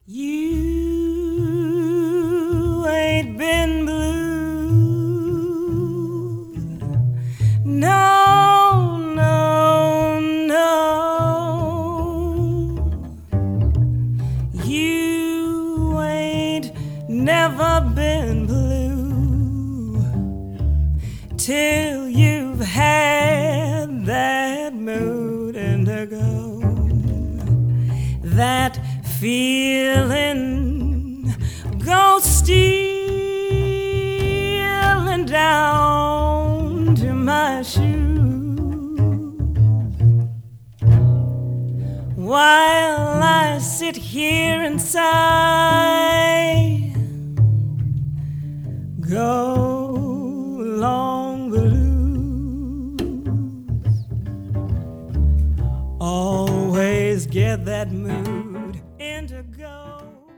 You ain't been blue. No, no, no. You ain't never been blue till you've had that mood indigo. That feeling goes stealing down to my shoes while I sit here and sigh. Go along the blues, always get that mood indigo.